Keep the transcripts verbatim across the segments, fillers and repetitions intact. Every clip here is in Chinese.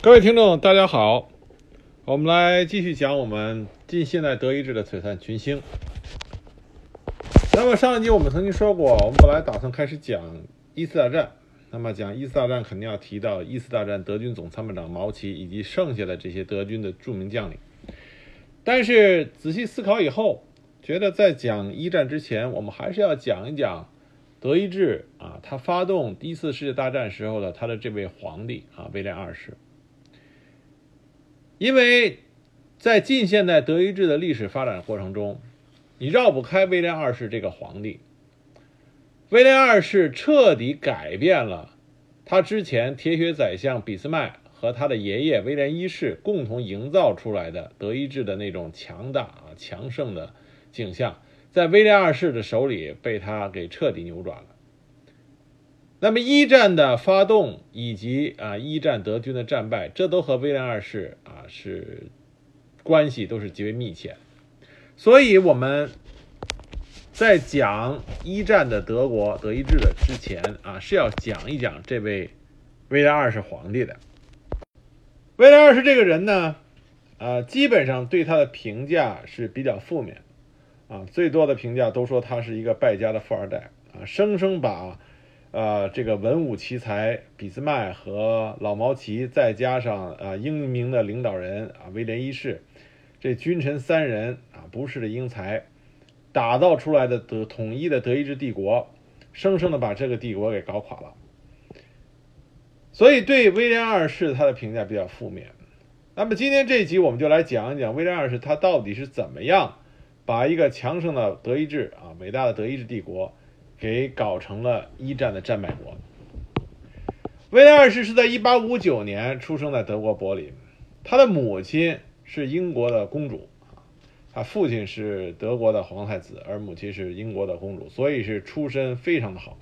各位听众大家好，我们来继续讲我们近现代德意志的璀璨群星。那么上一集我们曾经说过，我们本来打算开始讲一次大战，那么讲一次大战肯定要提到一次大战德军总参谋长毛奇以及剩下的这些德军的著名将领，但是仔细思考以后，觉得在讲一战之前，我们还是要讲一讲德意志啊，他发动第一次世界大战时候的他的这位皇帝啊，威廉二世。因为在近现代德意志的历史发展过程中，你绕不开威廉二世这个皇帝。威廉二世彻底改变了他之前铁血宰相俾斯麦和他的爷爷威廉一世共同营造出来的德意志的那种强大啊强盛的景象，在威廉二世的手里被他给彻底扭转了。那么一战的发动以及啊一战德军的战败，这都和威廉二世啊是关系都是极为密切。所以我们在讲一战的德国德意志的之前啊，是要讲一讲这位威廉二世皇帝的。威廉二世这个人呢，啊基本上对他的评价是比较负面啊，最多的评价都说他是一个败家的富二代啊，生生把呃，这个文武奇才俾斯麦和老毛奇，再加上啊英明的领导人啊威廉一世，这君臣三人啊不世的英才，打造出来的德统一的德意志帝国，生生的把这个帝国给搞垮了。所以对威廉二世他的评价比较负面。那么今天这一集我们就来讲一讲威廉二世他到底是怎么样把一个强盛的德意志啊伟大的德意志帝国给搞成了一战的战败国。威廉二世是在一八五九年出生在德国柏林，他的母亲是英国的公主，他父亲是德国的皇太子，而母亲是英国的公主，所以是出身非常的好。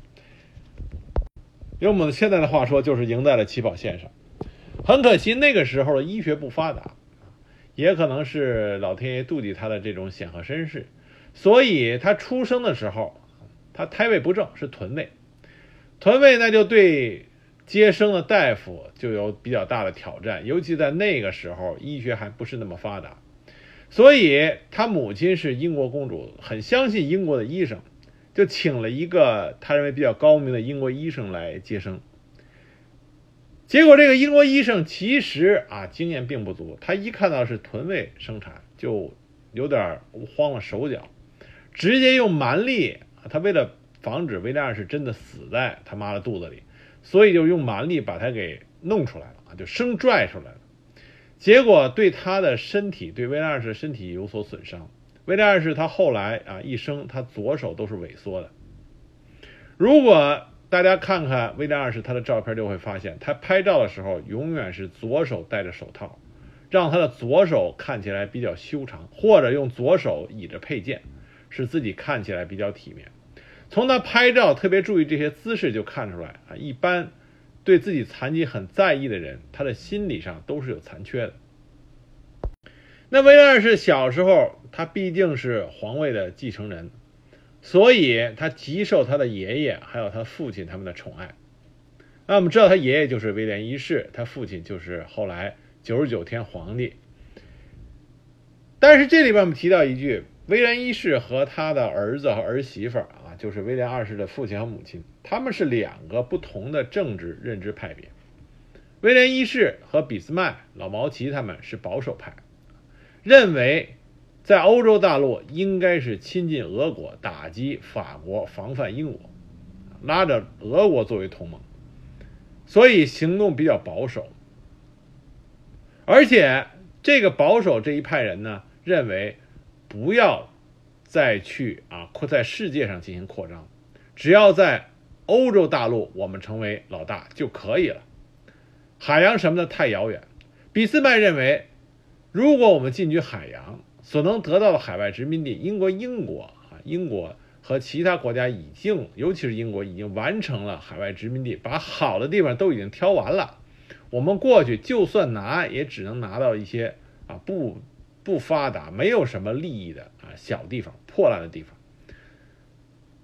用我们现在的话说，就是赢在了起跑线上。很可惜那个时候的医学不发达，也可能是老天爷妒忌他的这种显赫身世，所以他出生的时候他胎位不正，是臀位。臀位那就对接生的大夫就有比较大的挑战，尤其在那个时候医学还不是那么发达，所以他母亲是英国公主，很相信英国的医生，就请了一个他认为比较高明的英国医生来接生。结果这个英国医生其实啊经验并不足，他一看到是臀位生产就有点慌了手脚，直接用蛮力，他为了防止威廉二世真的死在他妈的肚子里，所以就用蛮力把他给弄出来了啊，就生拽出来了。结果对他的身体，对威廉二世的身体有所损伤。威廉二世他后来啊一生他左手都是萎缩的。如果大家看看威廉二世他的照片，就会发现他拍照的时候永远是左手戴着手套，让他的左手看起来比较修长，或者用左手倚着佩剑，使自己看起来比较体面。从他拍照特别注意这些姿势就看出来啊，一般对自己残疾很在意的人，他的心理上都是有残缺的。那威廉二世小时候他毕竟是皇位的继承人，所以他极受他的爷爷还有他父亲他们的宠爱。那我们知道他爷爷就是威廉一世，他父亲就是后来九十九天皇帝。但是这里边我们提到一句，威廉一世和他的儿子和儿媳妇啊，就是威廉二世的父亲和母亲，他们是两个不同的政治认知派别。威廉一世和俾斯麦、老毛奇他们是保守派，认为在欧洲大陆应该是亲近俄国，打击法国，防范英国，拉着俄国作为同盟，所以行动比较保守。而且这个保守这一派人呢，认为不要再去啊在世界上进行扩张，只要在欧洲大陆我们成为老大就可以了，海洋什么的太遥远。俾斯麦认为，如果我们进军海洋，所能得到的海外殖民地，英国英国啊，英国和其他国家已经，尤其是英国已经完成了海外殖民地，把好的地方都已经挑完了。我们过去就算拿，也只能拿到一些啊不不发达、没有什么利益的啊小地方、破烂的地方。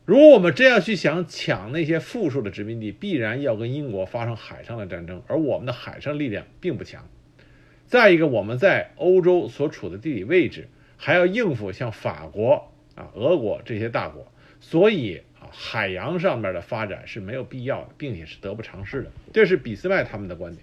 如果我们真要去想抢那些富庶的殖民地，必然要跟英国发生海上的战争，而我们的海上力量并不强。再一个，我们在欧洲所处的地理位置，还要应付像法国啊、俄国这些大国，所以啊，海洋上面的发展是没有必要的，并且是得不偿失的。这是俾斯麦他们的观点。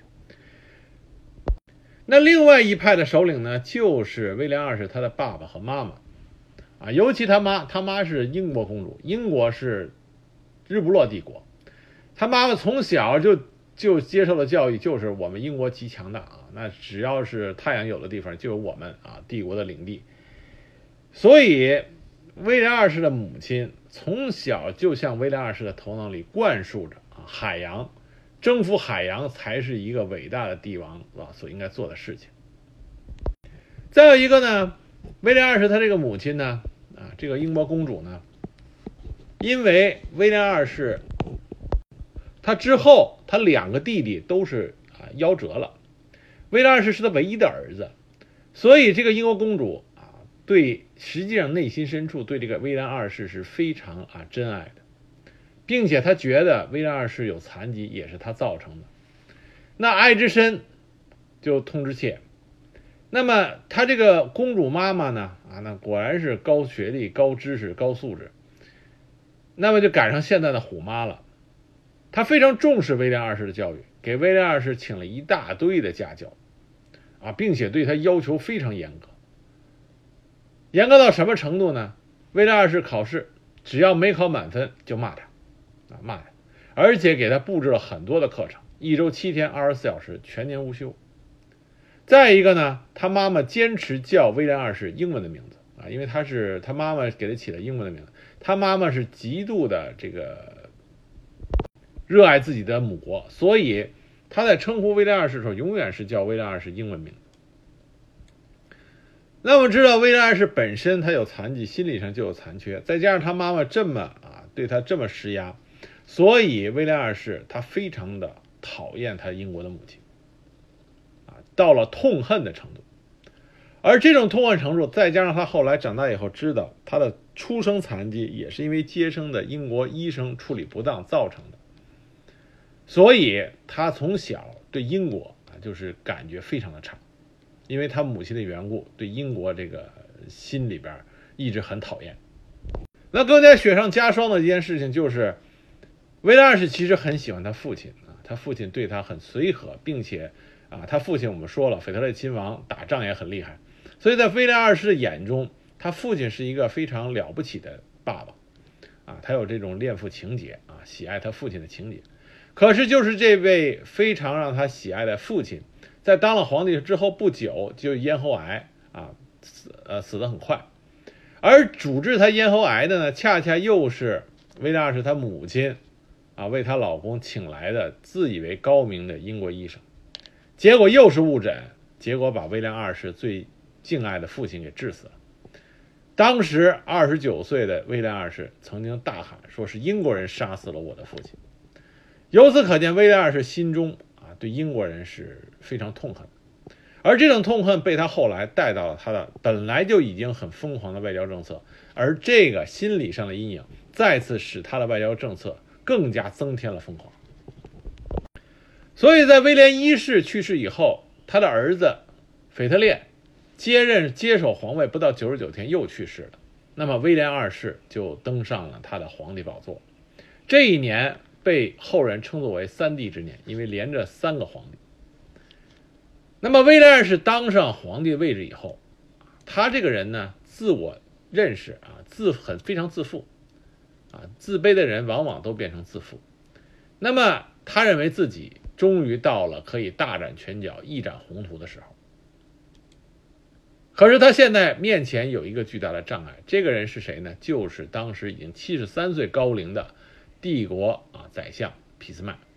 那另外一派的首领呢，就是威廉二世他的爸爸和妈妈啊，尤其他妈，他妈是英国公主，英国是日不落帝国，他妈妈从小就就接受的教育就是我们英国极强大啊，那只要是太阳有的地方就有我们啊帝国的领地。所以威廉二世的母亲从小就向威廉二世的头脑里灌输着啊，海洋征服海洋才是一个伟大的帝王啊所应该做的事情。再有一个呢，威廉二世他这个母亲呢啊，这个英国公主呢，因为威廉二世他之后他两个弟弟都是啊夭折了，威廉二世是他唯一的儿子，所以这个英国公主啊，对实际上内心深处对这个威廉二世是非常啊珍爱的，并且他觉得威廉二世有残疾也是他造成的，那爱之深就痛之切。那么他这个公主妈妈呢啊，那果然是高学历、高知识、高素质，那么就赶上现在的虎妈了。他非常重视威廉二世的教育，给威廉二世请了一大堆的家教啊，并且对他要求非常严格。严格到什么程度呢？威廉二世考试只要没考满分就骂他啊，骂他，而且给他布置了很多的课程，一周七天二十四小时，全年无休。再一个呢，他妈妈坚持叫威廉二世英文的名字啊，因为他是他妈妈给他起了英文的名字。他妈妈是极度的这个热爱自己的母国，所以他在称呼威廉二世的时候，永远是叫威廉二世英文名字。那我们知道威廉二世本身他有残疾，心理上就有残缺，再加上他妈妈这么啊对他这么施压，所以威廉二世他非常的讨厌他英国的母亲。到了痛恨的程度，而这种痛恨程度再加上他后来长大以后知道他的出生残疾也是因为接生的英国医生处理不当造成的，所以他从小对英国啊就是感觉非常的差，因为他母亲的缘故，对英国这个心里边一直很讨厌。那更加雪上加霜的一件事情就是威廉二世其实很喜欢他父亲啊，他父亲对他很随和，并且啊，他父亲我们说了，腓特烈亲王打仗也很厉害，所以在威廉二世的眼中，他父亲是一个非常了不起的爸爸啊，他有这种恋父情节啊，喜爱他父亲的情节。可是就是这位非常让他喜爱的父亲，在当了皇帝之后不久就咽喉癌啊死呃死得很快，而主治他咽喉癌的呢，恰恰又是威廉二世他母亲啊为她老公请来的自以为高明的英国医生。结果又是误诊，结果把威廉二世最敬爱的父亲给治死了。当时二十九岁的威廉二世曾经大喊说是英国人杀死了我的父亲。由此可见威廉二世心中啊对英国人是非常痛恨，而这种痛恨被他后来带到了他的本来就已经很疯狂的外交政策，而这个心理上的阴影再次使他的外交政策更加增添了疯狂。所以在威廉一世去世以后，他的儿子腓特烈接任接手皇位不到九十九天又去世了，那么威廉二世就登上了他的皇帝宝座。这一年被后人称作为三帝之年，因为连着三个皇帝。那么威廉二世当上皇帝的位置以后，他这个人呢自我认识啊自很非常自负啊，自卑的人往往都变成自负。那么他认为自己终于到了可以大展拳脚一展宏图的时候，可是他现在面前有一个巨大的障碍，这个人是谁呢？就是当时已经七十三岁高龄的帝国啊宰相俾斯麦。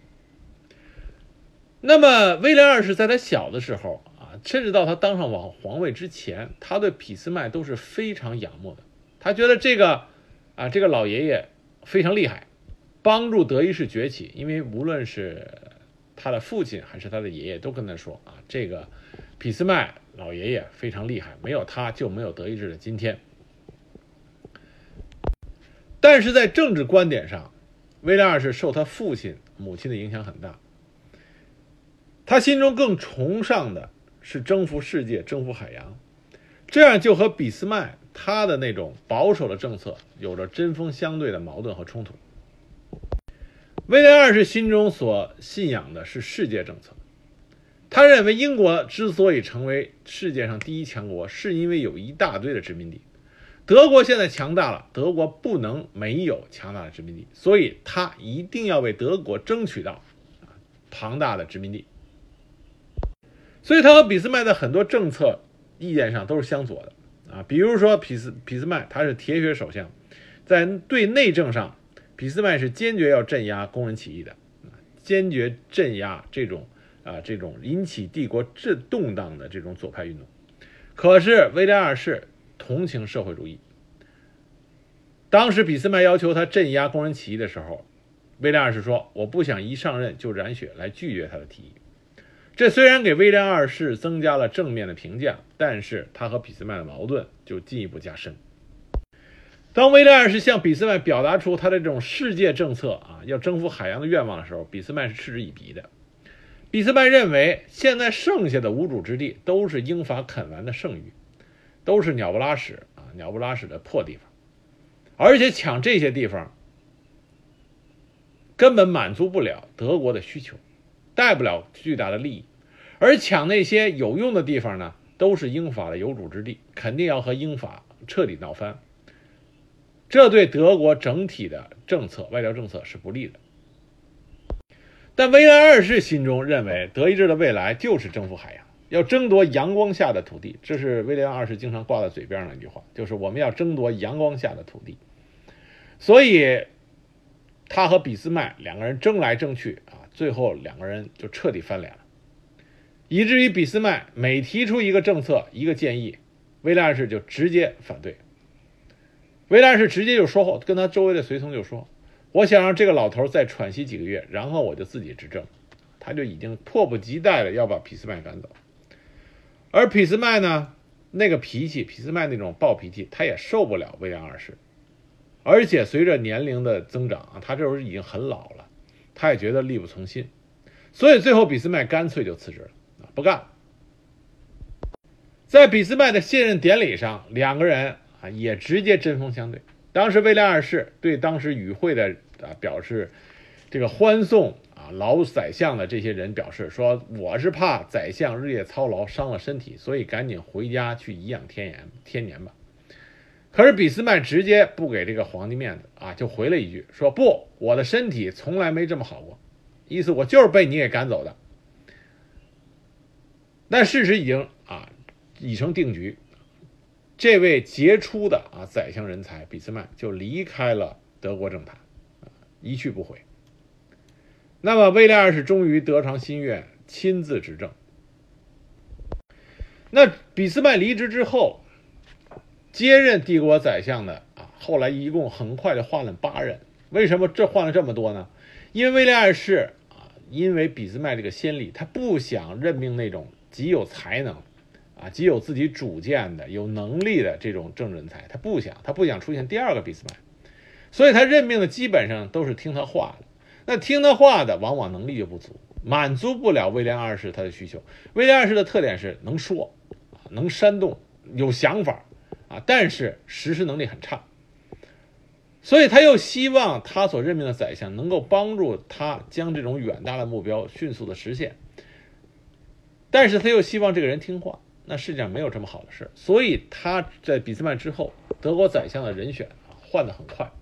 那么威廉二世在他小的时候啊，甚至到他当上皇皇位之前，他对俾斯麦都是非常仰慕的，他觉得这个啊这个老爷爷非常厉害，帮助德意志崛起，因为无论是他的父亲还是他的爷爷都跟他说啊，这个俾斯麦老爷爷非常厉害，没有他就没有德意志的今天。 但是在政治观点上，威廉二世受他父亲母亲的影响很大，他心中更崇尚的是征服世界，征服海洋，这样就和俾斯麦他的那种保守的政策有着针锋相对的矛盾和冲突。威廉二世心中所信仰的是世界政策，他认为英国之所以成为世界上第一强国，是因为有一大堆的殖民地。德国现在强大了，德国不能没有强大的殖民地，所以他一定要为德国争取到庞大的殖民地。所以他和俾斯麦的很多政策意见上都是相左的啊。比如说俾斯俾斯麦他是铁血首相，在对内政上，俾斯麦是坚决要镇压工人起义的，坚决镇压这种啊这种引起帝国震动荡的这种左派运动。可是威廉二世同情社会主义，当时俾斯麦要求他镇压工人起义的时候，威廉二世说：“我不想一上任就染血，来拒绝他的提议。”这虽然给威廉二世增加了正面的评价，但是他和俾斯麦的矛盾就进一步加深。当威廉二世向俾斯麦表达出他的这种世界政策啊，要征服海洋的愿望的时候，俾斯麦是嗤之以鼻的。俾斯麦认为现在剩下的无主之地都是英法啃完的剩余，都是鸟不拉屎啊，鸟不拉屎的破地方，而且抢这些地方根本满足不了德国的需求，带不了巨大的利益，而抢那些有用的地方呢，都是英法的有主之地，肯定要和英法彻底闹翻，这对德国整体的政策外交政策是不利的。但威廉二世心中认为德意志的未来就是征服海洋，要争夺阳光下的土地，这是威廉二世经常挂在嘴边的一句话，就是我们要争夺阳光下的土地。所以他和俾斯麦两个人争来争去啊，最后两个人就彻底翻脸了，以至于俾斯麦每提出一个政策一个建议，威廉二世就直接反对。威廉二世直接就说，跟他周围的随从就说，我想让这个老头再喘息几个月，然后我就自己执政。他就已经迫不及待的要把俾斯麦赶走。而俾斯麦呢，那个脾气，俾斯麦那种暴脾气，他也受不了威廉二世。而且随着年龄的增长啊，他这时候已经很老了，他也觉得力不从心，所以最后俾斯麦干脆就辞职了，不干了。在俾斯麦的卸任典礼上，两个人啊也直接针锋相对。当时威廉二世对当时与会的啊表示这个欢送啊老宰相的这些人表示说，我是怕宰相日夜操劳伤了身体，所以赶紧回家去颐养天年天年吧。可是俾斯麦直接不给这个皇帝面子啊，就回了一句说，不，我的身体从来没这么好过，意思我就是被你给赶走的。但事实已经啊已成定局，这位杰出的啊宰相人才俾斯麦就离开了德国政坛，一去不回。那么威廉二世终于得偿心愿，亲自执政。那俾斯麦离职之后，接任帝国宰相的啊，后来一共很快就换了八人。为什么这换了这么多呢？因为威廉二世啊，因为俾斯麦这个先例，他不想任命那种极有才能啊、极有自己主见的、有能力的这种政治人才，他不想，他不想出现第二个俾斯麦，所以他任命的基本上都是听他话的。那听他话的往往能力就不足，满足不了威廉二世他的需求。威廉二世的特点是能说，能煽动，有想法啊，但是实施能力很差。所以他又希望他所任命的宰相能够帮助他将这种远大的目标迅速的实现，但是他又希望这个人听话。那世界上没有这么好的事，所以他在俾斯麦之后，德国宰相的人选换得很快。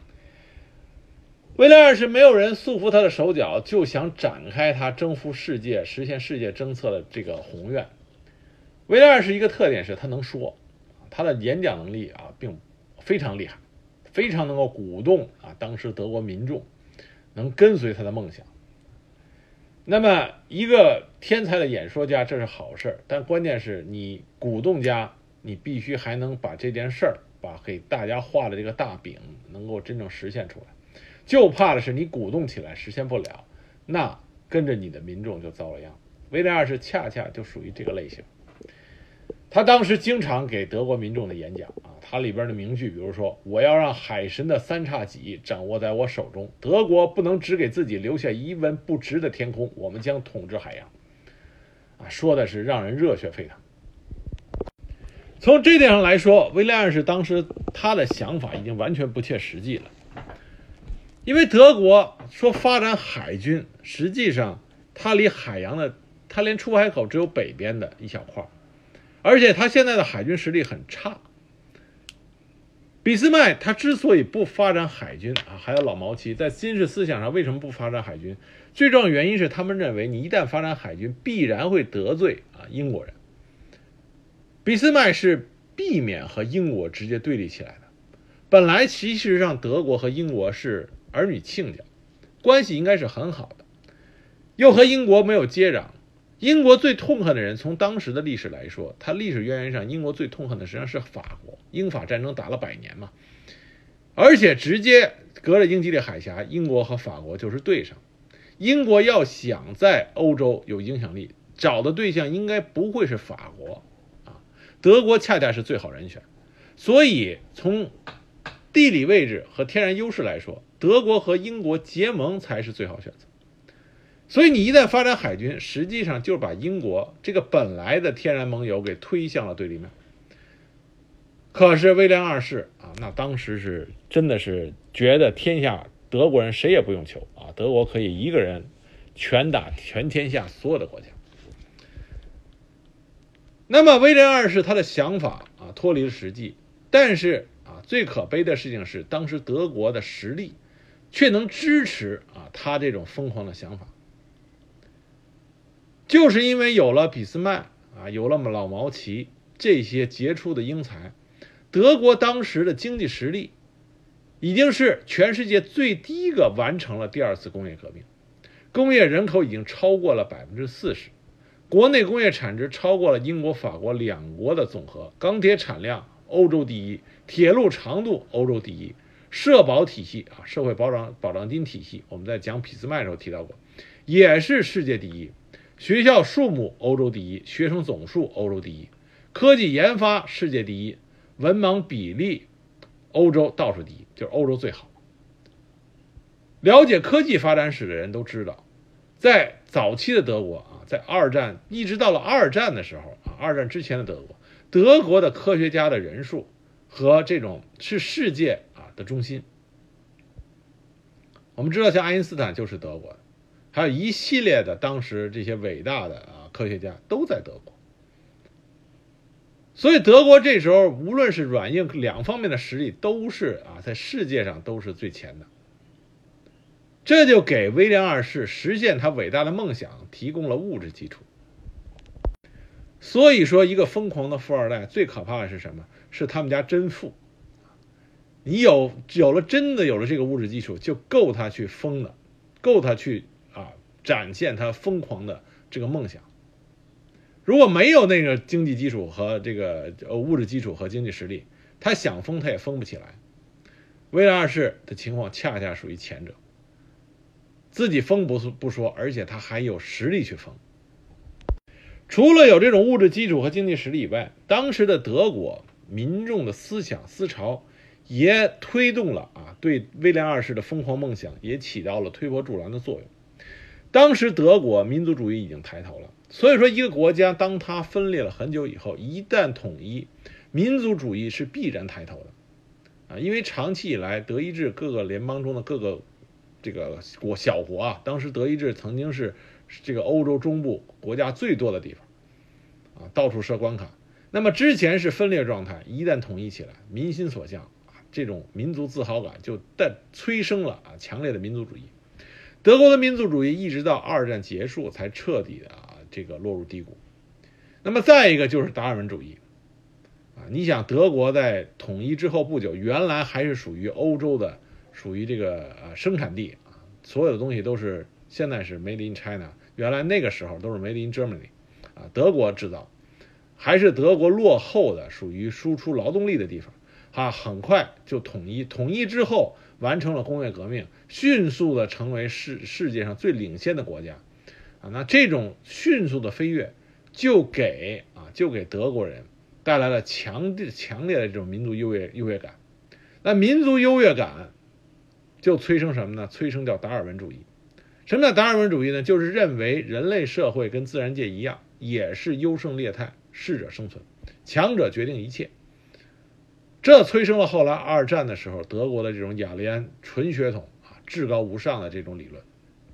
威廉二世没有人束缚他的手脚，就想展开他征服世界、实现世界政策的这个宏愿。威廉二世一个特点是他能说，他的演讲能力啊，并非常厉害，非常能够鼓动啊当时德国民众能跟随他的梦想。那么一个天才的演说家，这是好事，但关键是你鼓动家，你必须还能把这件事儿，把给大家画的这个大饼能够真正实现出来。就怕的是你鼓动起来实现不了，那跟着你的民众就遭了殃。威廉二世恰恰就属于这个类型。他当时经常给德国民众的演讲啊， 它里边的名句，比如说我要让海神的三叉戟掌握在我手中，德国不能只给自己留下一文不值的天空，我们将统治海洋啊，说的是让人热血沸腾。从这点上来说，威廉二世当时他的想法已经完全不切实际了，因为德国说发展海军，实际上它离海洋的它连出海口只有北边的一小块，而且它现在的海军实力很差。俾斯麦他之所以不发展海军啊，还有老毛奇在军事思想上为什么不发展海军？最重要的原因是他们认为你一旦发展海军，必然会得罪啊英国人。俾斯麦是避免和英国直接对立起来的。本来其实上德国和英国是儿女亲家，关系应该是很好的，又和英国没有接壤。英国最痛恨的人，从当时的历史来说，它历史渊源上，英国最痛恨的实际上是法国。英法战争打了百年嘛，而且直接隔着英吉利海峡，英国和法国就是对上。英国要想在欧洲有影响力，找的对象应该不会是法国啊，德国恰恰是最好人选。所以从地理位置和天然优势来说，德国和英国结盟才是最好选择。所以你一旦发展海军，实际上就是把英国这个本来的天然盟友给推向了对立面。可是威廉二世啊，那当时是真的是觉得天下德国人谁也不用求啊，德国可以一个人全打全天下所有的国家。那么威廉二世他的想法啊脱离了实际，但是啊最可悲的事情是，当时德国的实力却能支持啊他这种疯狂的想法。就是因为有了俾斯麦啊，有了老毛奇这些杰出的英才，德国当时的经济实力已经是全世界最低一个完成了第二次工业革命，工业人口已经超过了 百分之四十， 国内工业产值超过了英国法国两国的总和，钢铁产量欧洲第一，铁路长度欧洲第一，社保体系啊，社会保障保障金体系，我们在讲俾斯麦的时候提到过，也是世界第一，学校数目欧洲第一，学生总数欧洲第一，科技研发世界第一，文盲比例欧洲倒数第一，就是欧洲最好。了解科技发展史的人都知道，在早期的德国啊，在二战一直到了二战的时候啊，二战之前的德国，德国的科学家的人数和这种是世界啊的中心。我们知道像爱因斯坦就是德国的，还有一系列的当时这些伟大的啊科学家都在德国。所以德国这时候无论是软硬两方面的实力都是啊在世界上都是最前的。这就给威廉二世实现他伟大的梦想提供了物质基础。所以说一个疯狂的富二代最可怕的是什么？是他们家真富。你有有了真的有了这个物质基础，就够他去疯的，够他去啊展现他疯狂的这个梦想。如果没有那个经济基础和这个物质基础和经济实力，他想疯他也疯不起来。威廉二世的情况恰恰属于前者，自己疯不不说，而且他还有实力去疯。除了有这种物质基础和经济实力以外，当时的德国民众的思想思潮也推动了啊对威廉二世的疯狂梦想也起到了推波助澜的作用。当时德国民族主义已经抬头了，所以说一个国家当它分裂了很久以后，一旦统一，民族主义是必然抬头的啊，因为长期以来德意志各个联邦中的各个这个国小国啊，当时德意志曾经是这个欧洲中部国家最多的地方啊，到处设关卡。那么之前是分裂状态，一旦统一起来，民心所向啊，这种民族自豪感就带催生了啊强烈的民族主义。德国的民族主义一直到二战结束才彻底的啊这个落入低谷。那么再一个就是达尔文主义啊，你想德国在统一之后不久，原来还是属于欧洲的，属于这个呃生产地啊，所有的东西都是现在是 Made in China， 原来那个时候都是 Made in Germany 啊，德国制造，还是德国落后的，属于输出劳动力的地方啊，很快就统一，统一之后完成了工业革命，迅速的成为世世界上最领先的国家啊，那这种迅速的飞跃就给啊就给德国人带来了强强烈的这种民族优越优越感。那民族优越感就催生什么呢？催生叫达尔文主义。什么叫达尔文主义呢？就是认为人类社会跟自然界一样，也是优胜劣汰，适者生存，强者决定一切。这催生了后来二战的时候德国的这种雅利安纯血统啊，至高无上的这种理论。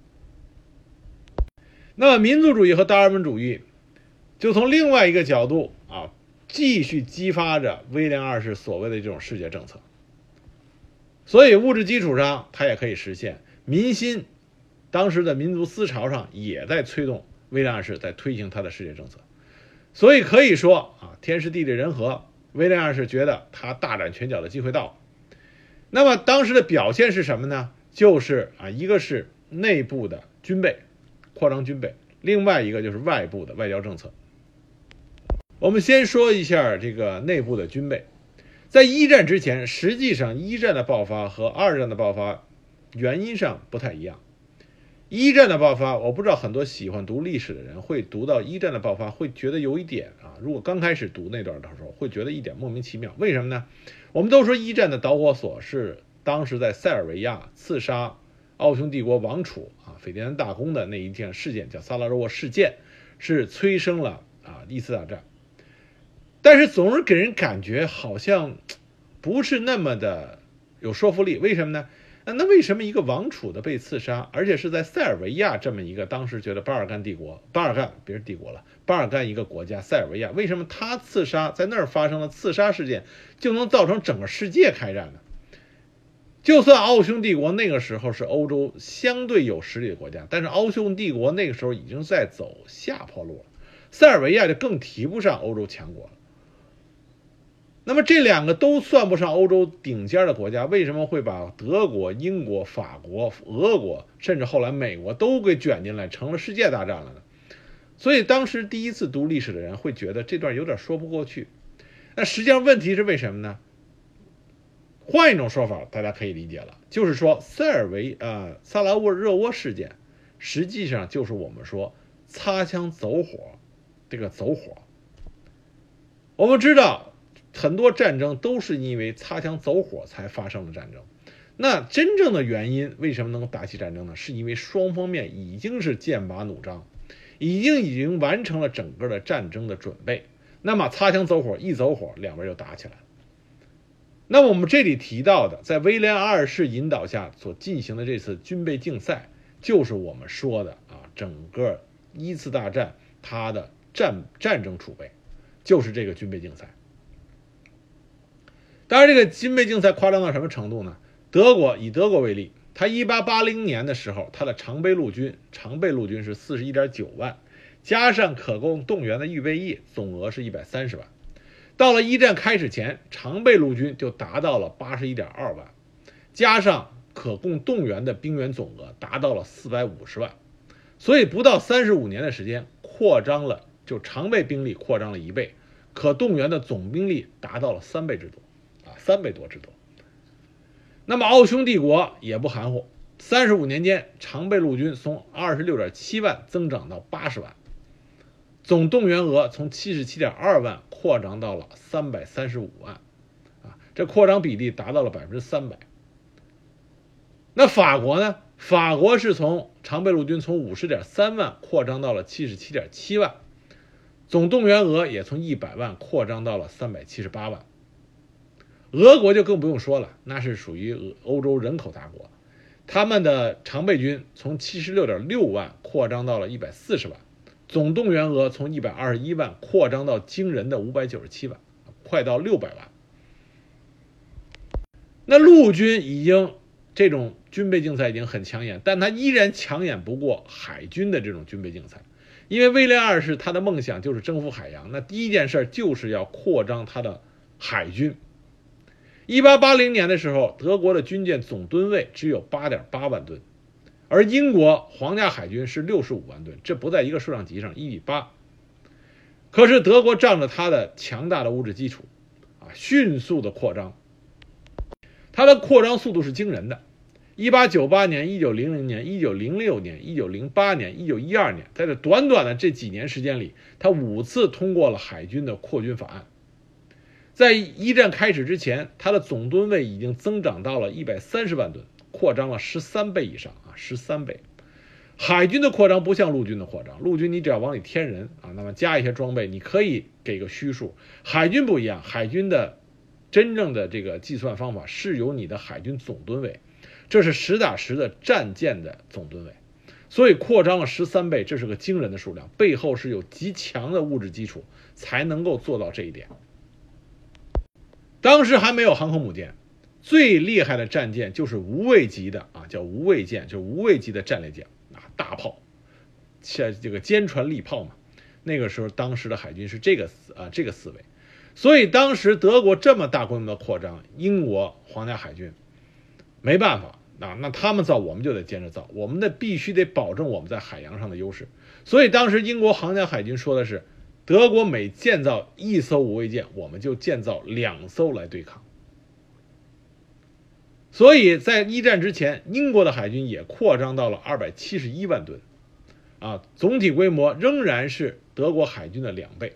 那么民族主义和达尔文主义就从另外一个角度啊，继续激发着威廉二世所谓的这种世界政策。所以物质基础上它也可以实现，民心当时的民族思潮上也在催动威廉二世在推行他的世界政策。所以可以说啊，天时地利人和，威廉二世觉得他大展拳脚的机会到了。那么当时的表现是什么呢？就是啊，一个是内部的军备扩张军备，另外一个就是外部的外交政策。我们先说一下这个内部的军备。在一战之前，实际上一战的爆发和二战的爆发原因上不太一样。一战的爆发，我不知道很多喜欢读历史的人会读到一战的爆发，会觉得有一点啊，如果刚开始读那段的时候，会觉得一点莫名其妙。为什么呢？我们都说一战的导火索是当时在塞尔维亚刺杀奥匈帝国王储啊斐迪南大公的那一件事件，叫萨拉热窝事件，是催生了啊一次大战。但是总是给人感觉好像不是那么的有说服力。为什么呢？那为什么一个王储的被刺杀，而且是在塞尔维亚这么一个当时觉得巴尔干帝国，巴尔干别是帝国了，巴尔干一个国家塞尔维亚，为什么他刺杀，在那儿发生了刺杀事件，就能造成整个世界开战呢？就算奥匈帝国那个时候是欧洲相对有实力的国家，但是奥匈帝国那个时候已经在走下坡路了，塞尔维亚就更提不上欧洲强国了。那么这两个都算不上欧洲顶尖的国家，为什么会把德国、英国、法国、俄国，甚至后来美国都给卷进来，成了世界大战了呢？所以当时第一次读历史的人会觉得这段有点说不过去。那实际上问题是为什么呢？换一种说法大家可以理解了，就是说塞尔维呃萨拉热窝事件实际上就是我们说擦枪走火，这个走火。我们知道很多战争都是因为擦枪走火才发生的战争。那真正的原因为什么能打起战争呢？是因为双方面已经是剑拔弩张，已经已经完成了整个的战争的准备。那么擦枪走火一走火，两边就打起来了。那么我们这里提到的在威廉二世引导下所进行的这次军备竞赛，就是我们说的啊，整个一次大战它的战战争储备，就是这个军备竞赛。当然这个军备竞赛夸张到什么程度呢？德国以德国为例，他一八八零年的时候，他的常备陆军常备陆军是 四十一点九万，加上可供动员的预备役，总额是一百三十万。到了一战开始前，常备陆军就达到了 八十一点二万，加上可供动员的兵员总额达到了四百五十万。所以不到三十五年的时间，扩张了，就常备兵力扩张了一倍，可动员的总兵力达到了三倍之多啊，三倍多之多。那么奥匈帝国也不含糊，三十五年间常备陆军从 二十六点七万增长到八十万，总动员额从 七十七点二万扩张到了三百三十五万啊，这扩张比例达到了 百分之三百。 那法国呢？法国是从常备陆军从 五十点三万扩张到了 七十七点七万，总动员额也从一百万扩张到了三百七十八万。俄国就更不用说了，那是属于欧洲人口大国，他们的常备军从 七十六点六万扩张到了一百四十万，总动员额从一百二十一万扩张到惊人的五百九十七万，快到六百万。那陆军已经这种军备竞赛已经很抢眼，但他依然抢眼不过海军的这种军备竞赛。因为威廉二世他的梦想就是征服海洋，那第一件事就是要扩张他的海军。一八八零年的时候，德国的军舰总吨位只有 八点八万吨，而英国皇家海军是六十五万吨，这不在一个数量级上，一比八。可是德国仗着它的强大的物质基础啊，迅速的扩张，它的扩张速度是惊人的。一八九八年、一九零零年、一九零六年、一九零八年、一九一二年，在这短短的这几年时间里，它五次通过了海军的扩军法案在一战开始之前，它的总吨位已经增长到了一百三十万吨，扩张了十三倍以上啊，十三倍。海军的扩张不像陆军的扩张，陆军你只要往里添人啊，那么加一些装备，你可以给个虚数。海军不一样，海军的真正的这个计算方法是由你的海军总吨位，这是实打实的战舰的总吨位，所以扩张了十三倍，这是个惊人的数量，背后是有极强的物质基础才能够做到这一点。当时还没有航空母舰，最厉害的战舰就是无畏级的啊，叫无畏舰，就是无畏级的战列舰啊，大炮，像这个坚船利炮嘛。那个时候，当时的海军是这个啊这个思维，所以当时德国这么大规模的扩张，英国皇家海军没办法啊，那他们造我们就得接着造，我们的必须得保证我们在海洋上的优势。所以当时英国皇家海军说的是，德国每建造一艘无畏舰，我们就建造两艘来对抗。所以在一战之前，英国的海军也扩张到了二百七十一万吨，啊，总体规模仍然是德国海军的两倍。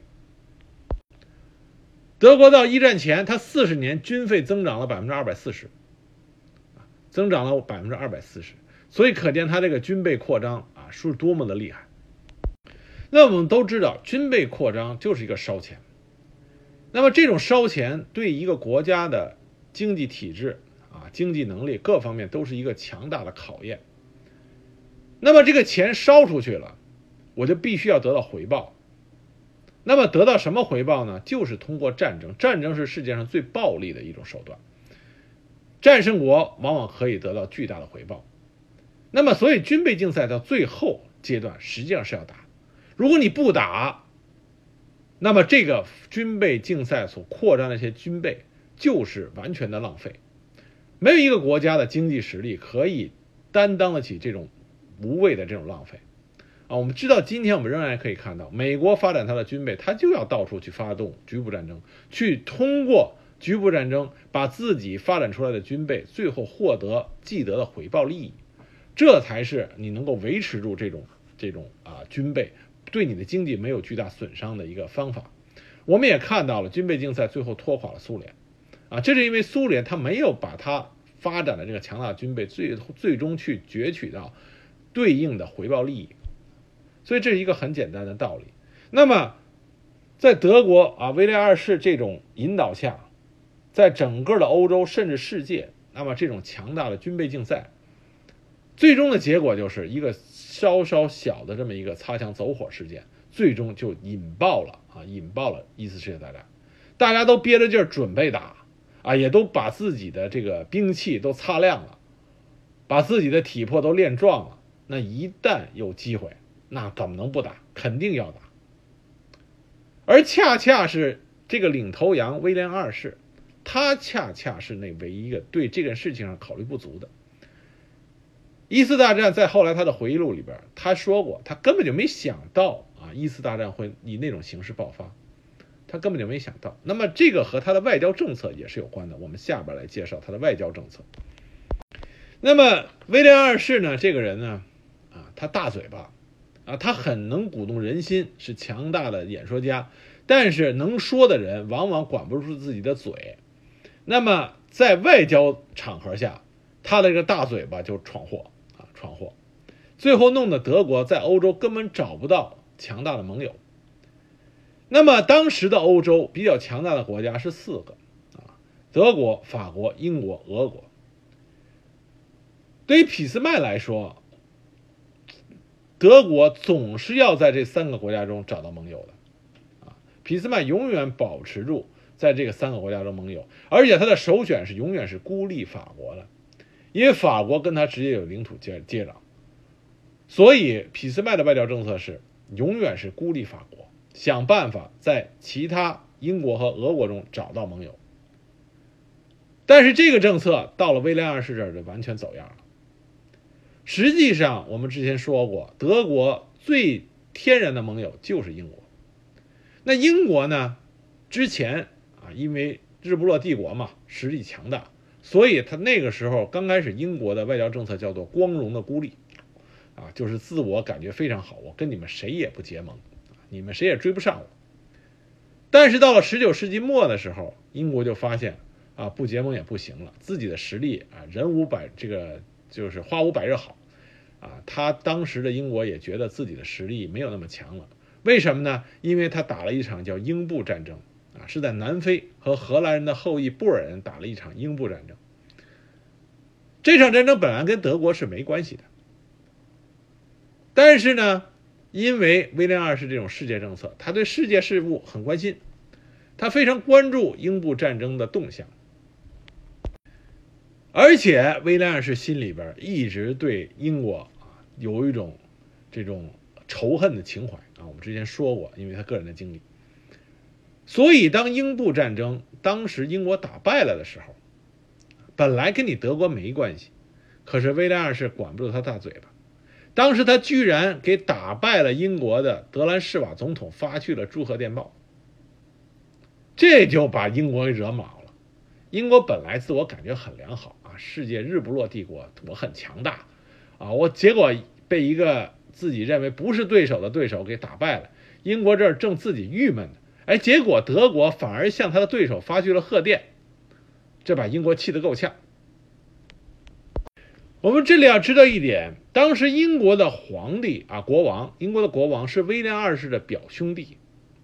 德国到一战前，它四十年军费增长了百分之二百四十，增长了百分之二百四十，所以可见它这个军备扩张啊是多么的厉害。那我们都知道，军备扩张就是一个烧钱。那么这种烧钱对一个国家的经济体制啊、经济能力各方面都是一个强大的考验。那么这个钱烧出去了，我就必须要得到回报。那么得到什么回报呢？就是通过战争。战争是世界上最暴力的一种手段，战胜国往往可以得到巨大的回报。那么所以军备竞赛到最后阶段实际上是要打，如果你不打，那么这个军备竞赛所扩张的一些军备就是完全的浪费。没有一个国家的经济实力可以担当得起这种无谓的这种浪费啊！我们知道，今天我们仍然可以看到，美国发展它的军备，它就要到处去发动局部战争，去通过局部战争把自己发展出来的军备最后获得既得的回报利益，这才是你能够维持住这种这种啊军备对你的经济没有巨大损伤的一个方法。我们也看到了军备竞赛最后拖垮了苏联啊，这是因为苏联它没有把它发展的这个强大的军备最最终去攫取到对应的回报利益，所以这是一个很简单的道理。那么在德国啊威廉二世这种引导下，在整个的欧洲甚至世界，那么这种强大的军备竞赛最终的结果就是一个稍稍小的这么一个擦枪走火事件，最终就引爆了啊引爆了一次世界大战。大家都憋着劲儿准备打啊，也都把自己的这个兵器都擦亮了，把自己的体魄都练壮了，那一旦有机会，那怎么能不打？肯定要打。而恰恰是这个领头羊威廉二世，他恰恰是那唯一一个对这个事情上考虑不足的。一次大战在后来他的回忆录里边，他说过，他根本就没想到啊，一次大战会以那种形式爆发，他根本就没想到。那么这个和他的外交政策也是有关的，我们下边来介绍他的外交政策。那么威廉二世呢，这个人呢，啊，他大嘴巴，啊，他很能鼓动人心，是强大的演说家，但是能说的人往往管不住自己的嘴。那么在外交场合下，他的这个大嘴巴就闯祸啊，闯祸，最后弄得德国在欧洲根本找不到强大的盟友。那么当时的欧洲比较强大的国家是四个啊，德国、法国、英国、俄国。对于俾斯麦来说，德国总是要在这三个国家中找到盟友的啊，俾斯麦永远保持住在这个三个国家中盟友，而且他的首选是永远是孤立法国的，因为法国跟他直接有领土接接壤，所以俾斯麦的外交政策是永远是孤立法国，想办法在其他英国和俄国中找到盟友。但是这个政策到了威廉二世这儿就完全走样了。实际上我们之前说过，德国最天然的盟友就是英国。那英国呢，之前啊，因为日不落帝国嘛，实力强大，所以他那个时候刚开始英国的外交政策叫做光荣的孤立啊，就是自我感觉非常好，我跟你们谁也不结盟，你们谁也追不上我。 但是到了十九世纪末的时候，英国就发现啊，不结盟也不行了，自己的实力啊，人无百这个就是花无百日好啊。他当时的英国也觉得自己的实力没有那么强了，为什么呢？因为他打了一场叫英布战争啊，是在南非和荷兰人的后裔布尔人打了一场英布战争。这场战争本来跟德国是没关系的，但是呢，因为威廉二世这种世界政策，他对世界事务很关心，他非常关注英布战争的动向，而且威廉二世心里边一直对英国啊有一种这种仇恨的情怀啊，我们之前说过，因为他个人的经历。所以当英布战争当时英国打败了的时候，本来跟你德国没关系，可是威廉二世管不住他大嘴巴，当时他居然给打败了英国的德兰士瓦总统发去了祝贺电报，这就把英国给惹毛了。英国本来自我感觉很良好啊，世界日不落帝国，我很强大啊，我结果被一个自己认为不是对手的对手给打败了，英国这儿正自己郁闷呢，哎，结果德国反而向他的对手发去了贺电，这把英国气得够呛。我们这里要知道一点，当时英国的皇帝啊，国王，英国的国王是威廉二世的表兄弟。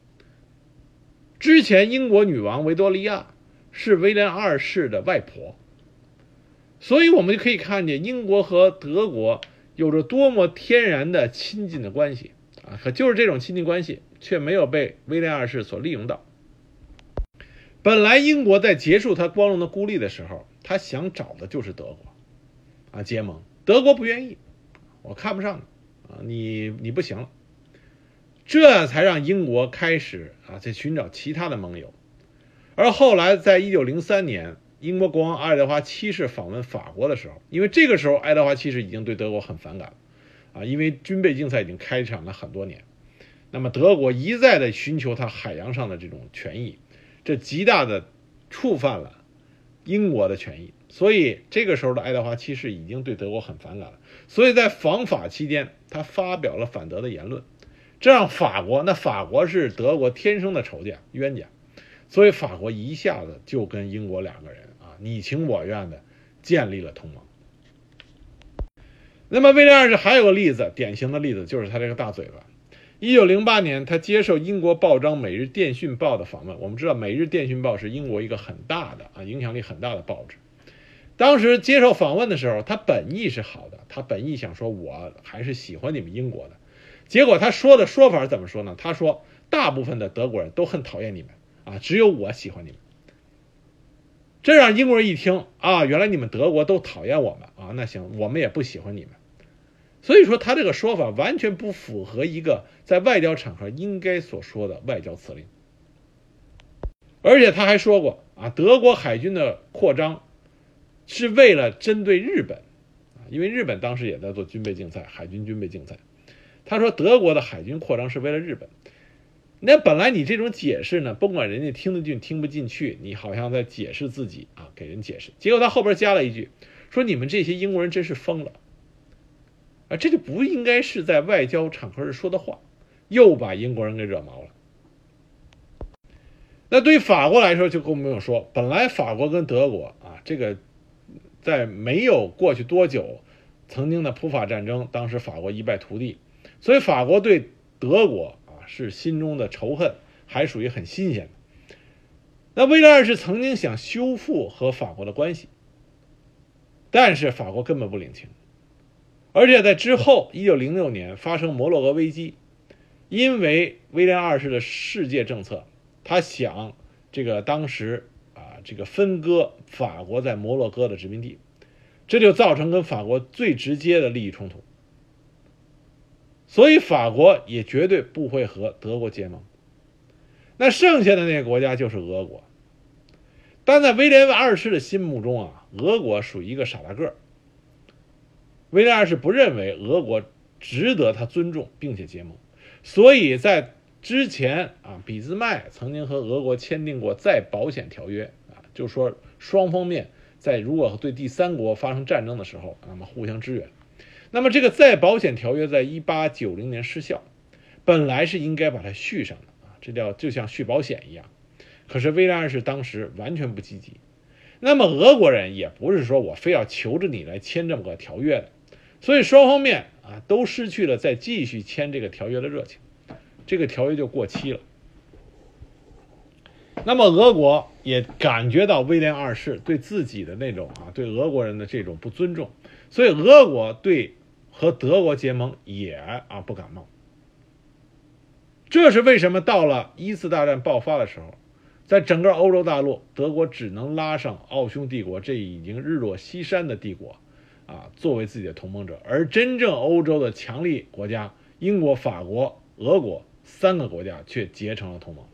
之前英国女王维多利亚是威廉二世的外婆，所以我们就可以看见英国和德国有着多么天然的亲近的关系啊！可就是这种亲近关系却没有被威廉二世所利用到。本来英国在结束他光荣的孤立的时候，他想找的就是德国啊结盟，德国不愿意，我看不上你啊，你你不行了，这才让英国开始啊在寻找其他的盟友。而后来在一九零三年，英国国王爱德华七世访问法国的时候，因为这个时候爱德华七世已经对德国很反感了啊，因为军备竞赛已经开场了很多年，那么德国一再的寻求他海洋上的这种权益，这极大的触犯了英国的权益，所以这个时候的爱德华七世已经对德国很反感了，所以在访法期间他发表了反德的言论，这让法国，那法国是德国天生的仇家冤家，所以法国一下子就跟英国两个人啊你情我愿的建立了同盟。那么威廉二世还有个例子，典型的例子就是他这个大嘴巴。一九零八年他接受英国报章《每日电讯报》的访问，我们知道《每日电讯报》是英国一个很大的啊影响力很大的报纸。当时接受访问的时候，他本意是好的，他本意想说我还是喜欢你们英国的，结果他说的说法怎么说呢？他说大部分的德国人都很讨厌你们啊，只有我喜欢你们。这让英国人一听啊，原来你们德国都讨厌我们啊，那行，我们也不喜欢你们。所以说他这个说法完全不符合一个在外交场合应该所说的外交辞令。而且他还说过啊，德国海军的扩张是为了针对日本，因为日本当时也在做军备竞赛，海军军备竞赛。他说德国的海军扩张是为了日本。那本来你这种解释呢，甭管人家听得进听不进去，你好像在解释自己啊，给人解释。结果他后边加了一句，说你们这些英国人真是疯了啊，这就不应该是在外交场合说的话，又把英国人给惹毛了。那对于法国来说就更没有说，本来法国跟德国啊，这个在没有过去多久曾经的普法战争，当时法国一败涂地，所以法国对德国啊是心中的仇恨还属于很新鲜的。那威廉二世曾经想修复和法国的关系，但是法国根本不领情。而且在之后一九零六年发生摩洛哥危机，因为威廉二世的世界政策，他想这个当时啊这个分割法国在摩洛哥的殖民地，这就造成跟法国最直接的利益冲突，所以法国也绝对不会和德国结盟。那剩下的那个国家就是俄国，但在威廉二世的心目中啊，俄国属于一个傻大个儿。威廉二世不认为俄国值得他尊重并且结盟，所以在之前啊，俾兹麦曾经和俄国签订过再保险条约啊，就是说双方面在如果对第三国发生战争的时候，那么互相支援。那么这个再保险条约在一八九零年失效，本来是应该把它续上的啊， 这叫就像续保险一样。可是威廉二世当时完全不积极。那么俄国人也不是说我非要求着你来签这么个条约的，所以双方面啊都失去了再继续签这个条约的热情，这个条约就过期了。那么俄国也感觉到威廉二世对自己的那种啊对俄国人的这种不尊重，所以俄国对和德国结盟也啊不感冒。这是为什么到了一次大战爆发的时候，在整个欧洲大陆，德国只能拉上奥匈帝国这已经日落西山的帝国啊作为自己的同盟者，而真正欧洲的强力国家英国、法国、俄国三个国家却结成了同盟。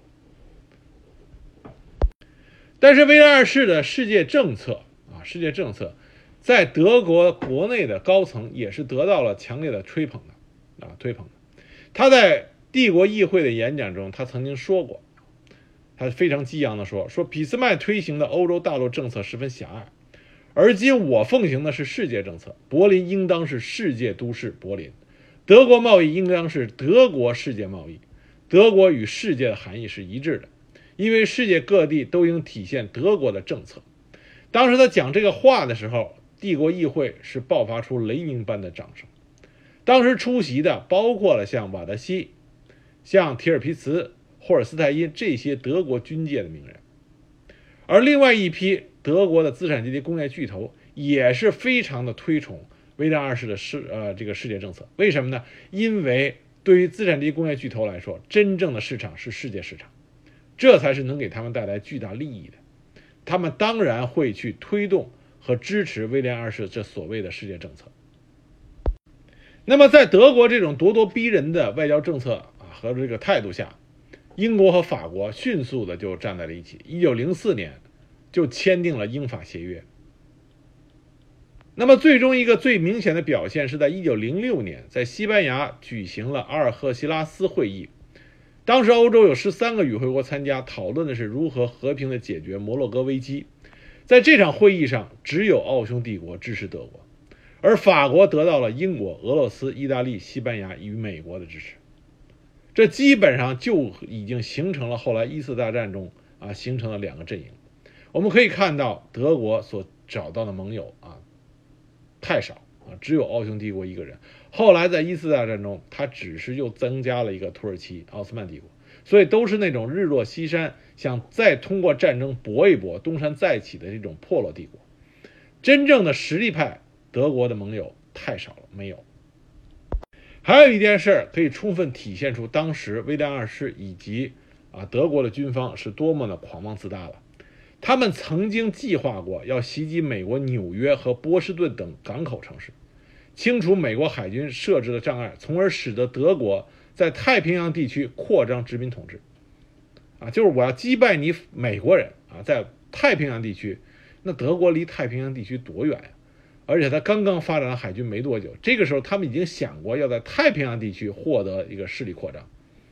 但是威廉二世的世界政策啊，世界政策在德国国内的高层也是得到了强烈的吹捧的啊，推捧的。他在帝国议会的演讲中，他曾经说过，他非常激昂地说：“说俾斯麦推行的欧洲大陆政策十分狭隘，而今我奉行的是世界政策。柏林应当是世界都市柏林，德国贸易应当是德国世界贸易，德国与世界的含义是一致的。”因为世界各地都应体现德国的政策。当时他讲这个话的时候，帝国议会是爆发出雷鸣般的掌声。当时出席的包括了像瓦德西、像提尔皮茨、霍尔斯泰因这些德国军界的名人。而另外一批德国的资产阶级工业巨头也是非常的推崇威廉二世的世呃这个世界政策。为什么呢？因为对于资产阶级工业巨头来说，真正的市场是世界市场。这才是能给他们带来巨大利益的，他们当然会去推动和支持威廉二世这所谓的世界政策。那么在德国这种咄咄逼人的外交政策啊和这个态度下，英国和法国迅速的就站在了一起，一九零四年就签订了英法协约。那么最终一个最明显的表现是在一九零六年，在西班牙举行了阿尔赫西拉斯会议。当时欧洲有十三个与会国参加，讨论的是如何和平的解决摩洛哥危机。在这场会议上，只有奥匈帝国支持德国，而法国得到了英国、俄罗斯、意大利、西班牙与美国的支持。这基本上就已经形成了后来一次大战中啊形成了两个阵营。我们可以看到德国所找到的盟友啊太少啊，只有奥匈帝国一个人。后来在一次大战中，他只是又增加了一个土耳其奥斯曼帝国，所以都是那种日落西山，想再通过战争搏一搏，东山再起的这种破落帝国。真正的实力派德国的盟友太少了，没有。还有一件事可以充分体现出当时威廉二世以及啊德国的军方是多么的狂妄自大了。他们曾经计划过要袭击美国纽约和波士顿等港口城市，清除美国海军设置的障碍，从而使得德国在太平洋地区扩张殖民统治。啊，就是我要击败你美国人啊，在太平洋地区，那德国离太平洋地区多远呀？而且他刚刚发展了海军没多久，这个时候他们已经想过要在太平洋地区获得一个势力扩张。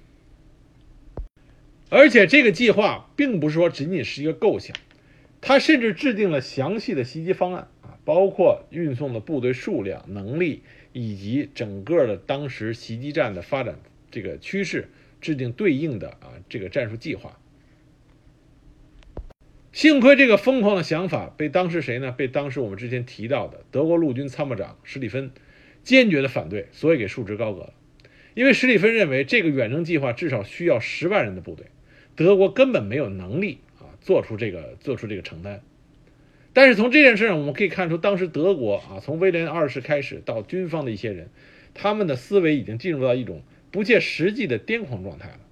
而且这个计划并不是说仅仅是一个构想，他甚至制定了详细的袭击方案啊，包括运送的部队数量、能力以及整个的当时袭击战的发展这个趋势，制定对应的啊这个战术计划。幸亏这个疯狂的想法被当时谁呢？被当时我们之前提到的德国陆军参谋长史蒂芬坚决的反对，所以给束之高阁了。因为史蒂芬认为这个远征计划至少需要十万人的部队，德国根本没有能力啊做出这个做出这个承担。但是从这件事上我们可以看出，当时德国啊从威廉二世开始到军方的一些人，他们的思维已经进入到一种不切实际的癫狂状态了。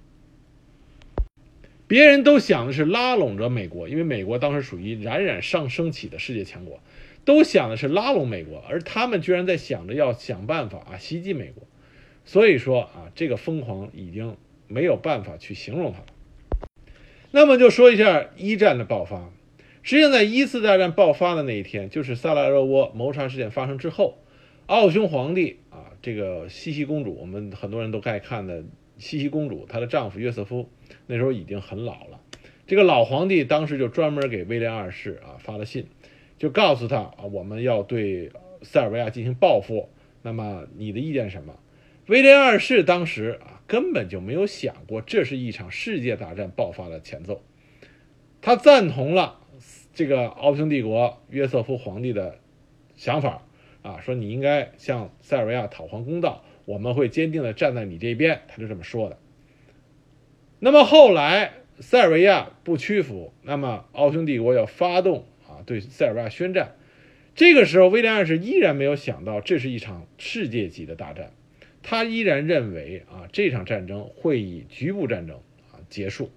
别人都想的是拉拢着美国，因为美国当时属于冉冉上升起的世界强国，都想的是拉拢美国，而他们居然在想着要想办法啊袭击美国。所以说啊，这个疯狂已经没有办法去形容它了。那么就说一下一战的爆发。实际上在一次大战爆发的那一天，就是萨拉热窝谋杀事件发生之后，奥匈皇帝啊这个茜茜公主，我们很多人都爱看的茜茜公主，她的丈夫约瑟夫那时候已经很老了。这个老皇帝当时就专门给威廉二世啊发了信，就告诉他啊我们要对塞尔维亚进行报复，那么你的意见是什么？威廉二世当时啊根本就没有想过这是一场世界大战爆发的前奏。他赞同了这个奥匈帝国约瑟夫皇帝的想法啊，说你应该向塞尔维亚讨还公道，我们会坚定的站在你这边，他就这么说的。那么后来塞尔维亚不屈服，那么奥匈帝国要发动啊对塞尔维亚宣战。这个时候威廉二世依然没有想到这是一场世界级的大战，他依然认为啊这场战争会以局部战争啊结束。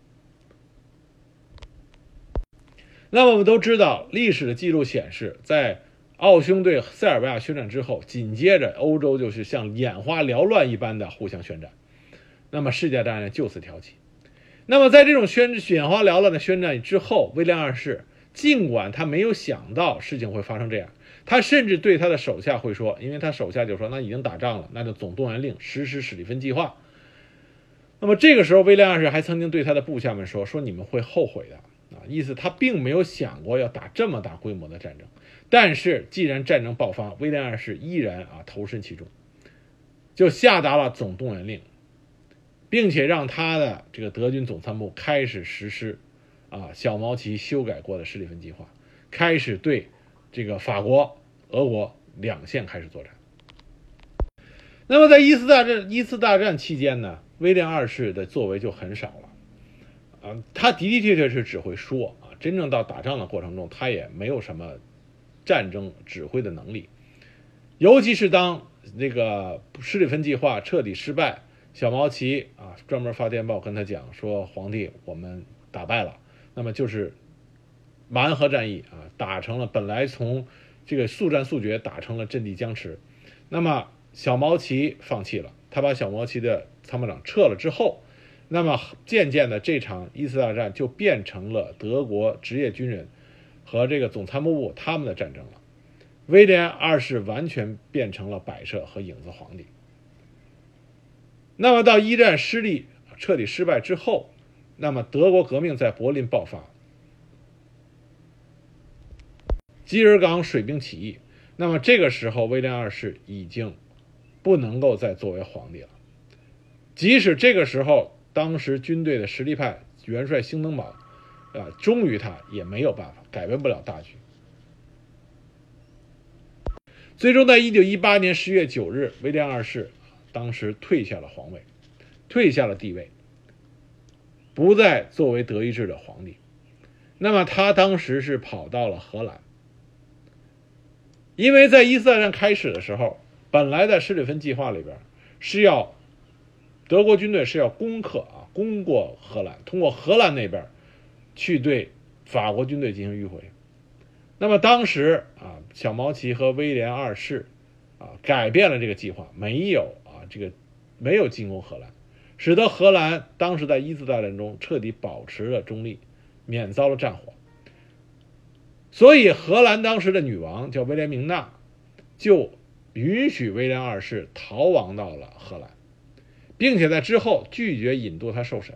那么我们都知道，历史的记录显示，在奥匈对塞尔维亚宣战之后，紧接着欧洲就是像眼花缭乱一般的互相宣战，那么世界大战就此挑起。那么在这种宣眼花缭乱的宣战之后，威廉二世尽管他没有想到事情会发生这样，他甚至对他的手下会说，因为他手下就说那已经打仗了，那就总动员令，实施史蒂芬计划。那么这个时候威廉二世还曾经对他的部下们说说你们会后悔的啊，意思他并没有想过要打这么大规模的战争。但是既然战争爆发，威廉二世依然啊投身其中，就下达了总动员令，并且让他的这个德军总参谋开始实施啊小毛奇修改过的史蒂芬计划，开始对这个法国、俄国两线开始作战。那么在一次大战一次大战期间呢，威廉二世的作为就很少了啊，他的的确确是只会说啊，真正到打仗的过程中，他也没有什么战争指挥的能力。尤其是当这个史蒂芬计划彻底失败，小毛奇啊专门发电报跟他讲说，皇帝我们打败了，那么就是马恩河战役啊打成了，本来从这个速战速决打成了阵地僵持。那么小毛奇放弃了，他把小毛奇的参谋长撤了之后，那么渐渐的这场一次大战就变成了德国职业军人和这个总参谋部他们的战争了。威廉二世完全变成了摆设和影子皇帝。那么到一战失利彻底失败之后，那么德国革命在柏林爆发，基尔港水兵起义，那么这个时候威廉二世已经不能够再作为皇帝了。即使这个时候当时军队的实力派元帅兴登堡啊，忠于他也没有办法，改变不了大局。最终在一九一八年十月九日，威廉二世当时退下了皇位，退下了帝位，不再作为德意志的皇帝。那么他当时是跑到了荷兰，因为在一次大战开始的时候，本来在史蒂芬计划里边是要德国军队是要攻克啊，攻过荷兰，通过荷兰那边去对法国军队进行迂回。那么当时啊，小毛奇和威廉二世啊改变了这个计划，没有啊这个没有进攻荷兰，使得荷兰当时在一次大战中彻底保持了中立，免遭了战火。所以荷兰当时的女王叫威廉明娜，就允许威廉二世逃亡到了荷兰，并且在之后拒绝引渡他受审。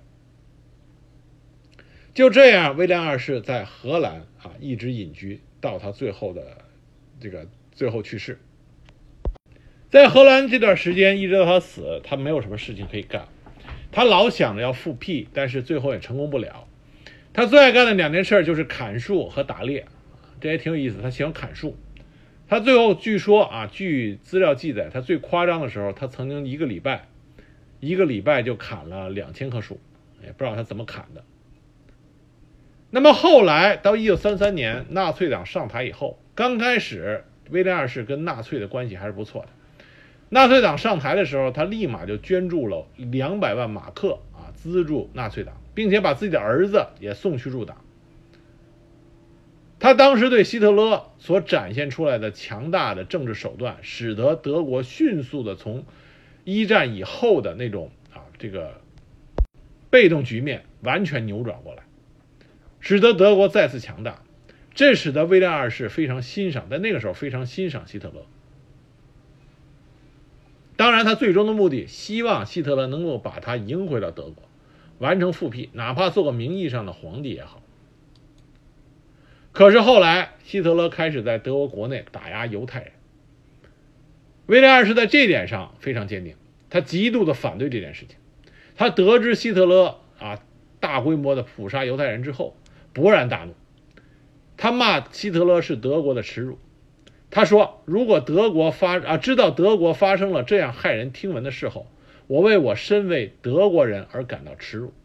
就这样，威廉二世在荷兰啊一直隐居到他最后的这个最后去世。在荷兰这段时间，一直到他死，他没有什么事情可以干，他老想着要复辟，但是最后也成功不了。他最爱干的两件事就是砍树和打猎，这也挺有意思，他喜欢砍树。他最后据说啊，据资料记载，他最夸张的时候，他曾经一个礼拜一个礼拜就砍了两千棵树，也不知道他怎么砍的。那么后来到一九三三年纳粹党上台以后，刚开始威廉二世跟纳粹的关系还是不错的。纳粹党上台的时候，他立马就捐助了两百万马克啊，资助纳粹党，并且把自己的儿子也送去入党。他当时对希特勒所展现出来的强大的政治手段，使得德国迅速的从一战以后的那种啊这个被动局面完全扭转过来，使得德国再次强大。这使得威廉二世非常欣赏，在那个时候非常欣赏希特勒。当然他最终的目的希望希特勒能够把他迎回到德国，完成复辟，哪怕做个名义上的皇帝也好。可是后来希特勒开始在德国国内打压犹太人，威廉二世在这点上非常坚定，他极度的反对这件事情。 他得知希特勒啊大规模的捕杀犹太人之后，勃然大怒，他骂希特勒是德国的耻辱。他说，如果德国发啊知道德国发生了这样骇人听闻的事后，我为我身为德国人而感到耻辱。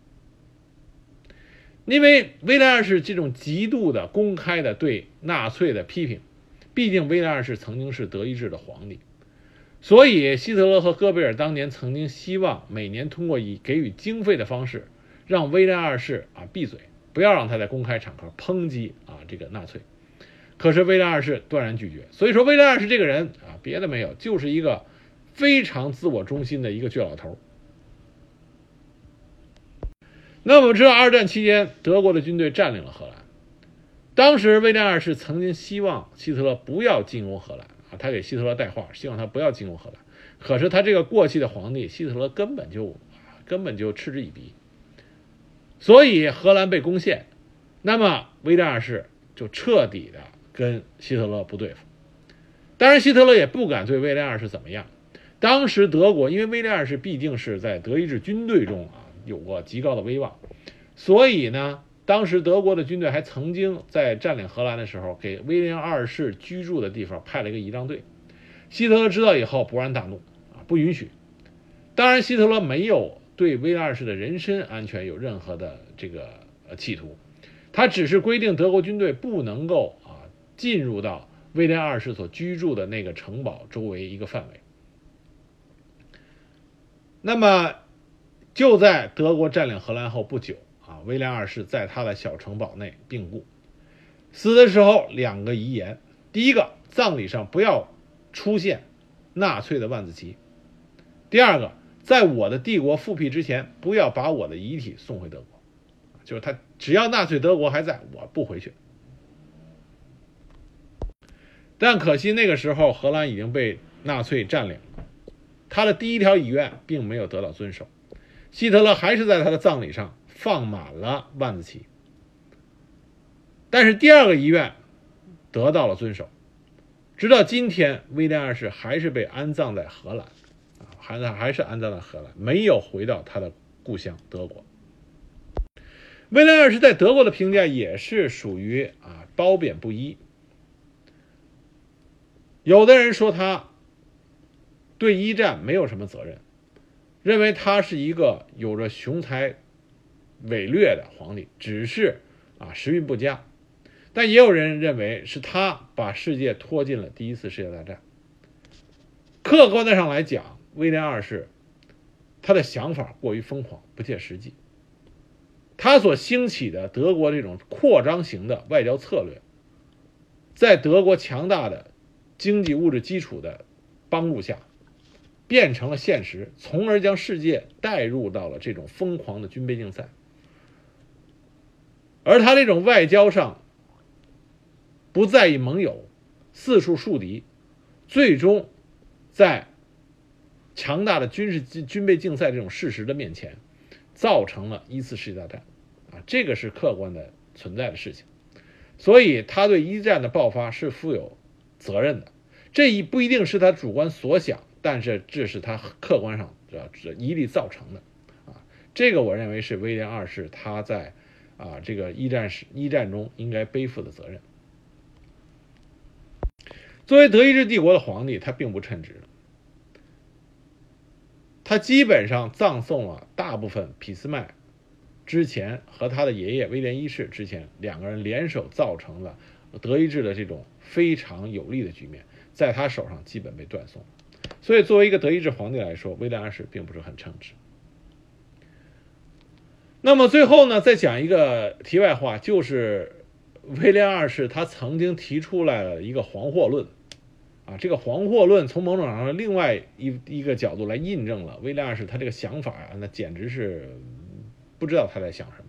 因为威廉二世这种极度的公开的对纳粹的批评，毕竟威廉二世曾经是德意志的皇帝，所以希特勒和戈贝尔当年曾经希望每年通过以给予经费的方式，让威廉二世啊闭嘴，不要让他在公开场合抨击啊这个纳粹。可是威廉二世断然拒绝。所以说威廉二世这个人啊，别的没有，就是一个非常自我中心的一个倔老头。那我们知道二战期间德国的军队占领了荷兰，当时威廉二世曾经希望希特勒不要进攻荷兰啊，他给希特勒带话，希望他不要进攻荷兰。可是他这个过气的皇帝希特勒根本就根本就嗤之以鼻，所以荷兰被攻陷，那么威廉二世就彻底的跟希特勒不对付。当然希特勒也不敢对威廉二世怎么样，当时德国因为威廉二世毕竟是在德意志军队中啊有过极高的威望，所以呢当时德国的军队还曾经在占领荷兰的时候，给威廉二世居住的地方派了一个仪仗队。希特勒知道以后勃然大怒啊，不允许。当然希特勒没有对威廉二世的人身安全有任何的这个呃企图，他只是规定德国军队不能够啊进入到威廉二世所居住的那个城堡周围一个范围。那么就在德国占领荷兰后不久啊，威廉二世在他的小城堡内病故，死的时候两个遗言：第一个，葬礼上不要出现纳粹的万字旗；第二个，在我的帝国复辟之前，不要把我的遗体送回德国。就是他只要纳粹德国还在，我不回去。但可惜那个时候荷兰已经被纳粹占领了，他的第一条遗愿并没有得到遵守。希特勒还是在他的葬礼上放满了万字旗，但是第二个遗愿得到了遵守。直到今天，威廉二世还是被安葬在荷兰，还还是安葬在荷兰，没有回到他的故乡德国。威廉二世在德国的评价也是属于啊褒贬不一。有的人说他对一战没有什么责任，认为他是一个有着雄才伟略的皇帝，只是啊时运不佳。但也有人认为是他把世界拖进了第一次世界大战。客观的上来讲，威廉二世他的想法过于疯狂，不切实际。他所兴起的德国这种扩张型的外交策略，在德国强大的经济物质基础的帮助下变成了现实，从而将世界带入到了这种疯狂的军备竞赛。而他这种外交上不在意盟友，四处树敌，最终在强大的军事军备竞赛这种事实的面前，造成了一次世界大战啊，这个是客观的存在的事情。所以他对一战的爆发是负有责任的，这一不一定是他主观所想，但是这是他客观上一力造成的啊。这个我认为是威廉二世他在啊这个一战时一战中应该背负的责任。作为德意志帝国的皇帝，他并不称职，他基本上葬送了大部分俾斯麦之前和他的爷爷威廉一世之前两个人联手造成了德意志的这种非常有利的局面，在他手上基本被断送。所以作为一个德意志皇帝来说，威廉二世并不是很称职。那么最后呢，再讲一个题外话，就是威廉二世他曾经提出来了一个黄祸论啊，这个黄祸论从某种上另外一一个角度来印证了威廉二世他这个想法啊，那简直是不知道他在想什么。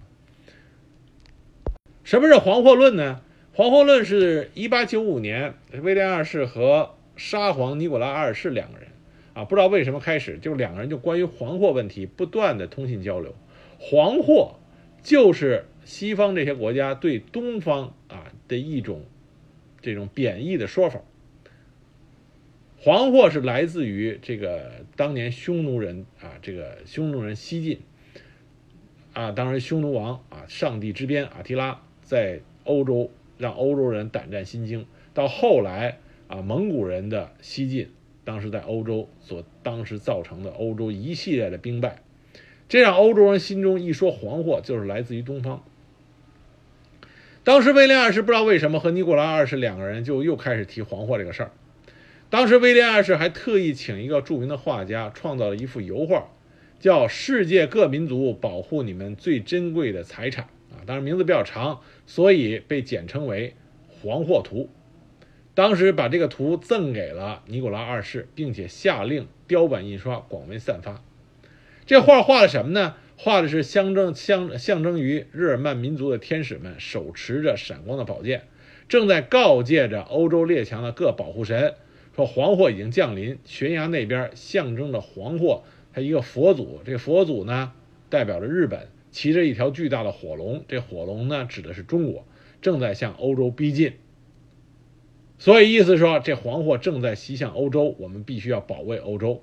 什么是黄祸论呢？黄祸论是一八九五年威廉二世和沙皇尼古拉二世两个人啊，不知道为什么开始就两个人就关于黄祸问题不断的通信交流。黄祸就是西方这些国家对东方啊的一种这种贬义的说法。 黄祸是来自于这个当年匈奴人啊，这个匈奴人西晋啊，当然匈奴王啊，上帝之鞭阿提拉在欧洲让欧洲人胆战心惊，到后来啊，蒙古人的西进，当时在欧洲所当时造成的欧洲一系列的兵败，这让欧洲人心中一说黄祸就是来自于东方。当时威廉二世不知道为什么和尼古拉二世两个人就又开始提黄祸这个事儿。当时威廉二世还特意请一个著名的画家创造了一幅油画，叫《世界各民族保护你们最珍贵的财产》啊，当然名字比较长，所以被简称为黄祸图。当时把这个图赠给了尼古拉二世，并且下令雕版印刷，广为散发。这画画了什么呢？画的是象征象象征于日耳曼民族的天使们手持着闪光的宝剑，正在告诫着欧洲列强的各保护神，说黄祸已经降临。悬崖那边象征着黄祸，它一个佛祖，这个佛祖呢代表着日本，骑着一条巨大的火龙，这火龙呢指的是中国，正在向欧洲逼近。所以意思说这黄祸正在袭向欧洲，我们必须要保卫欧洲。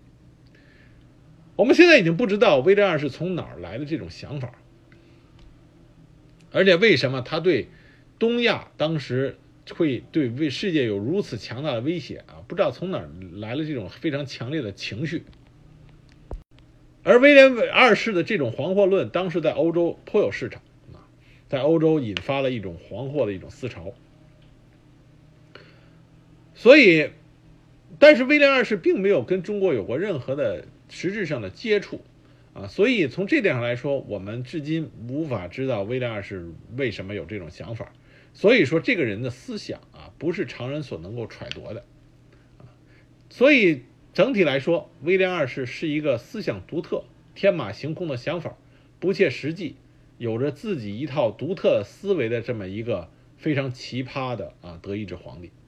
我们现在已经不知道威廉二世从哪儿来的这种想法，而且为什么他对东亚当时会对世界有如此强大的威胁啊？不知道从哪儿来了这种非常强烈的情绪。而威廉二世的这种黄祸论当时在欧洲颇有市场，在欧洲引发了一种黄祸的一种思潮。所以但是威廉二世并没有跟中国有过任何的实质上的接触啊，所以从这点上来说，我们至今无法知道威廉二世为什么有这种想法。所以说这个人的思想啊，不是常人所能够揣度的啊。所以整体来说，威廉二世是一个思想独特、天马行空的想法，不切实际，有着自己一套独特的思维的这么一个非常奇葩的啊德意志皇帝。